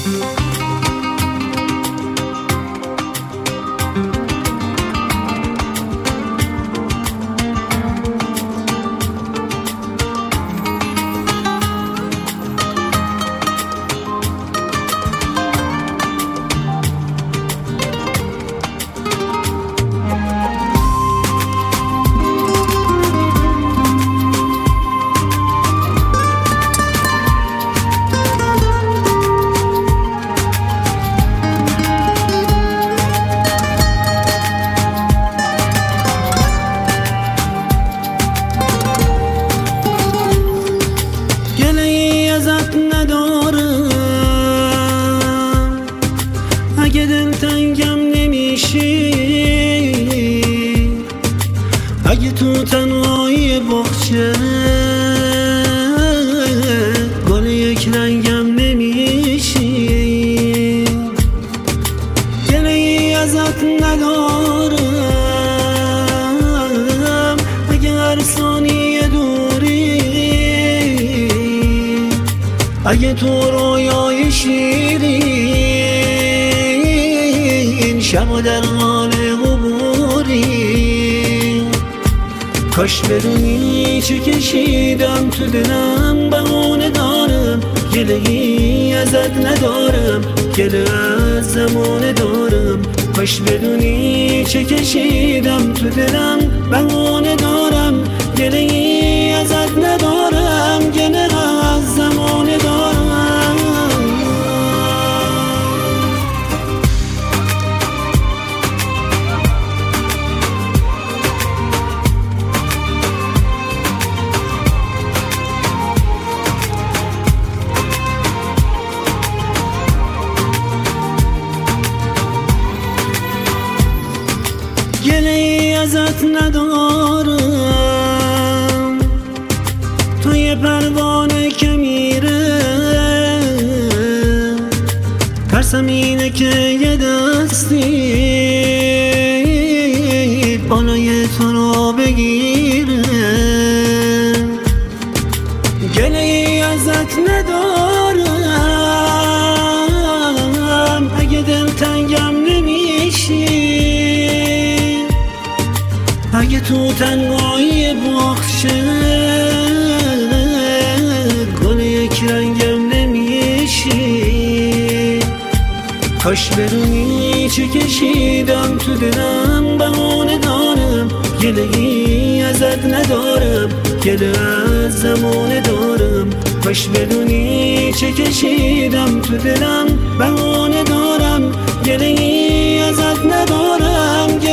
اگه دلتنگم نمیشی، اگه تو تنهایی باغچه گل یک رنگم نمیشی، گله‌ای ازت ندارم اگه هر ثانیه دوری، اگه تو رویای شیرین شب در حال عبوری، کاش بدونی چه کشیدم تو دلم، بهونه دارم گله‌ای ازت ندارم، گله از زمانه دارم، کاش بدونی چه کشیدم تو دلم، بهونه دارم گله‌ای ازت ندارم، گله از زمانه دارم. گله‌ای ازت ندارم، تو یه پروانه که میره، ترسم اینه که یه دستی بالای تو رو بگیره، گله‌ای ازت ندارم اگه دلتنگم نمیشی، اگه تو تنهایی باغچه گل یک رنگم نمیشی، کاش بدونی چه کشیدم تو دلم، بهونه دارم گله‌ای ازت ندارم، گله از زمانه دارم، کاش بدونی چه کشیدم تو دلم، بهونه دارم گله‌ای ازت ندارم.